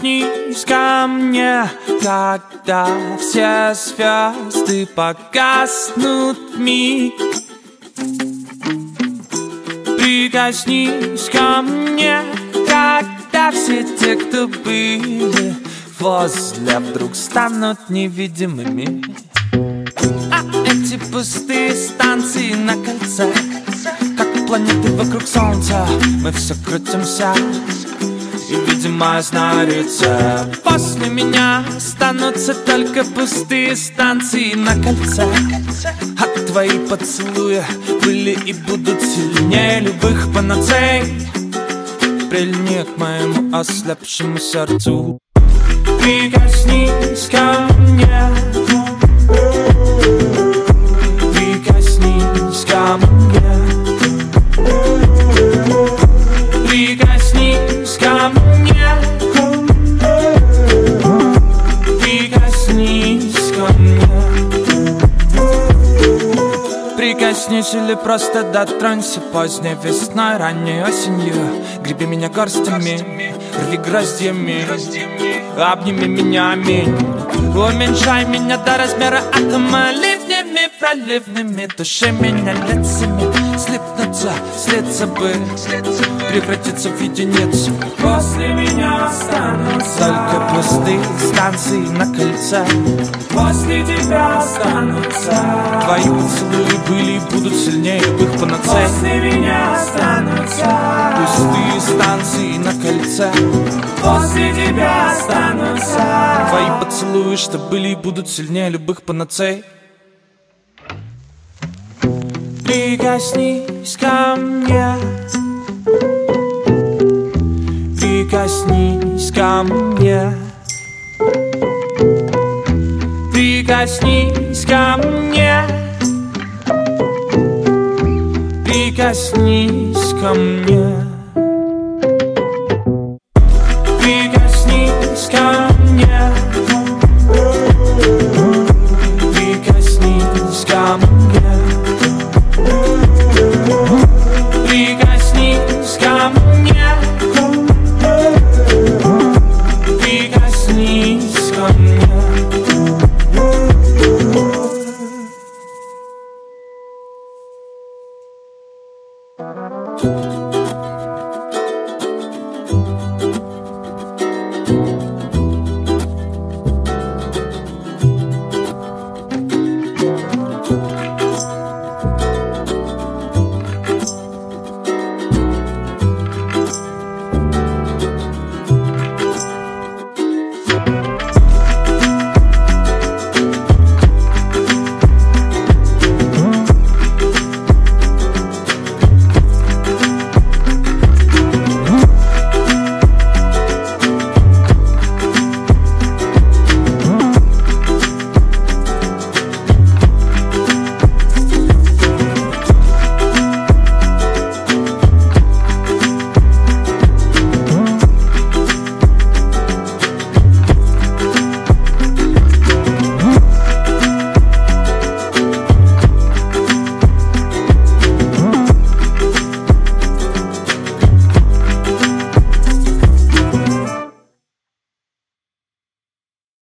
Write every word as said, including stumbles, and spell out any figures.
Прикоснись ко мне, когда все звезды погаснут вмиг. Прикоснись ко мне, когда все те, кто были возле, вдруг станут невидимыми. А эти пустые станции на кольце, как планеты вокруг Солнца, мы все крутимся и, видимо, я знаю рецепт. После меня останутся только пустые станции на кольце. А твои поцелуи были и будут сильнее любых панацей. Прильни к моему ослепшему сердцу. Прикоснись ко мне, прикоснись ко мне, прикоснись ко мне, прикоснись ко мне. Прикоснись или просто дотронься поздней весной, ранней осенью. Греби меня горстями, рви гроздьями, обними меня, аминь. Уменьшай меня до размера атома ливнями проливными. Души меня лицами, слипнуться, слиться бы, превратиться в единицу. После меня останутся только пустые станции на кольце. После тебя останутся твои поцелуи были и будут сильнее любых панацей. После меня останутся пустые станции на кольце. После тебя останутся твои поцелуи, что были и будут сильнее любых панацей. Прикоснись ко мне, прикоснись ко мне, прикоснись ко мне, прикоснись ко мне. Прикоснись ко мне, прикоснись ко мне, прикоснись ко мне, прикоснись ко мне.